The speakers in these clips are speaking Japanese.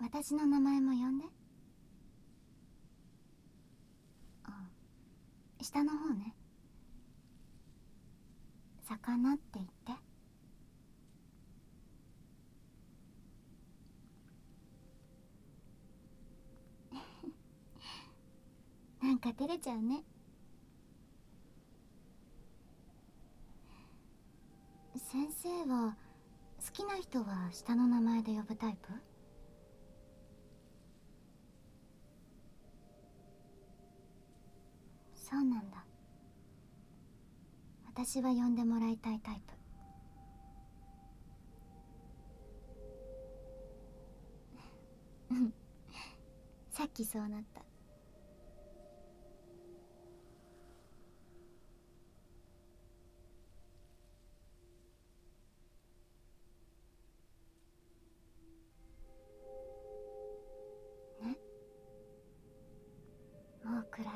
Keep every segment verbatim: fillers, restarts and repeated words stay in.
私の名前も呼んで。あ、下の方ね。魚って言って。なんか照れちゃうね。先生は好きな人は下の名前で呼ぶタイプ？そうなんだ。私は呼んでもらいたいタイプ。うん、さっきそうなった。ね、もう暗い。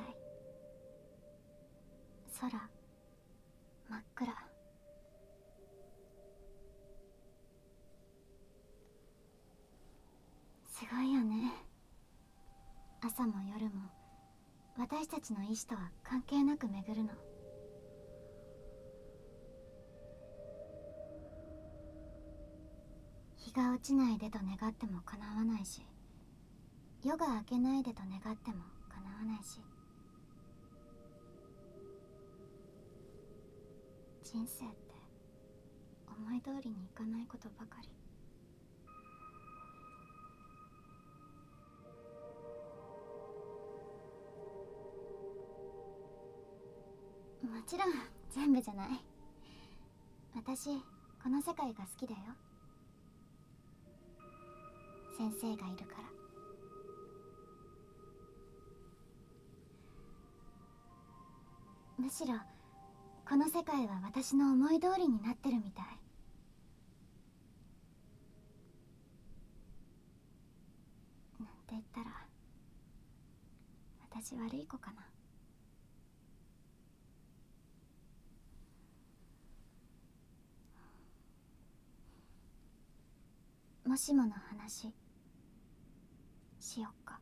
空真っ暗。すごいよね。朝も夜も私たちの意志とは関係なく巡るの。日が落ちないでと願っても叶わないし、夜が明けないでと願っても叶わないし。人生って思い通りにいかないことばかり。もちろん全部じゃない。私この世界が好きだよ。先生がいるから。むしろこの世界は私の思い通りになってるみたい。なんて言ったら私悪い子かな。もしもの話しよっか。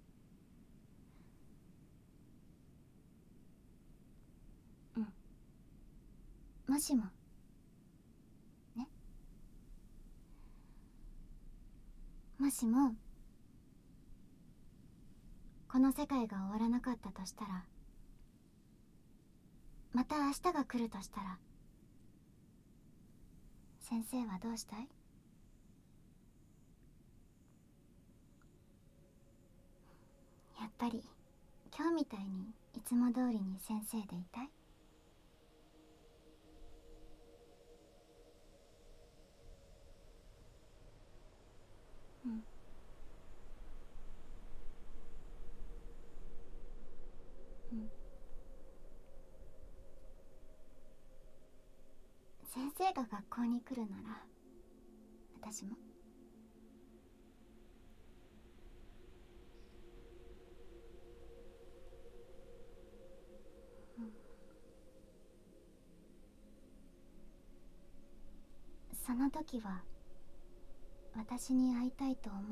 うん、もしもね。もしもこの世界が終わらなかったとしたら、また明日が来るとしたら、先生はどうしたい？やっぱり今日みたいにいつも通りに先生でいたい？うん、うん。先生が学校に来るなら私も。うん、その時は私に会いたいと思う？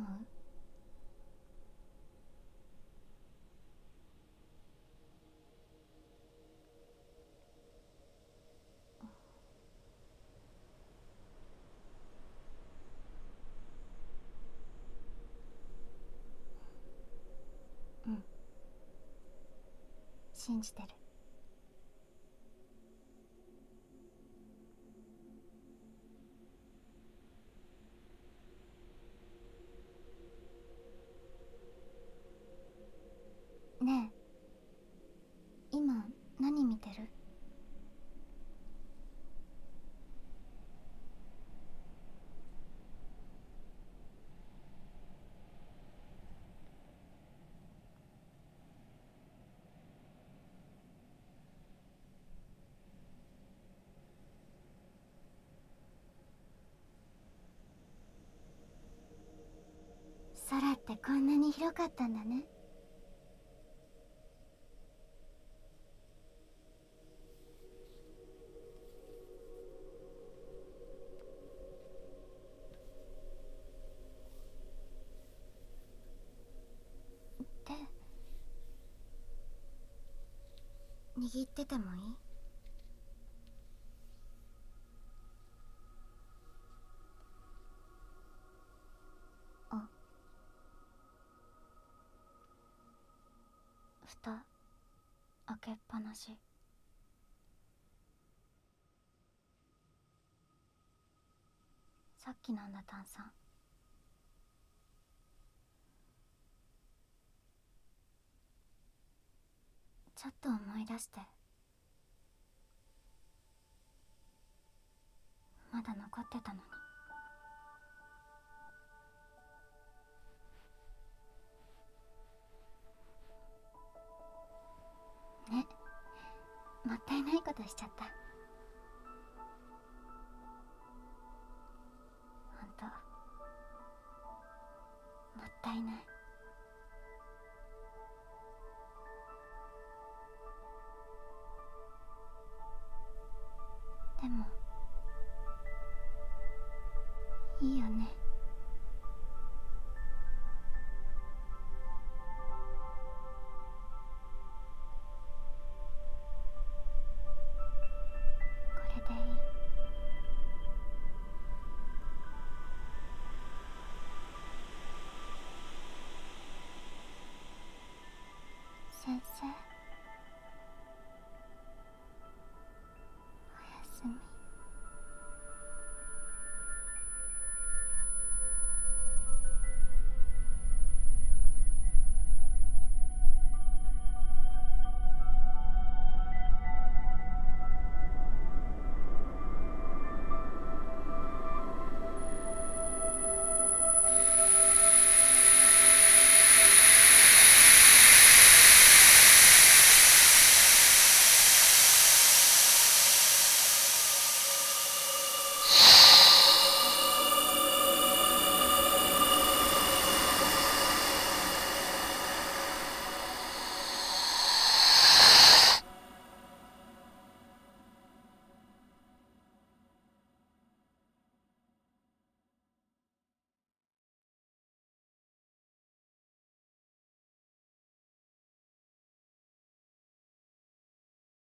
うん、信じてる。ねえ、今何見てる？空ってこんなに広かったんだね。 握っててもいい？あ、蓋開けっぱなし。さっき飲んだ炭酸。ちょっと思い出して。まだ残ってたのに。ね、もったいないことしちゃった。ほんと、もったいない。でもいいよね。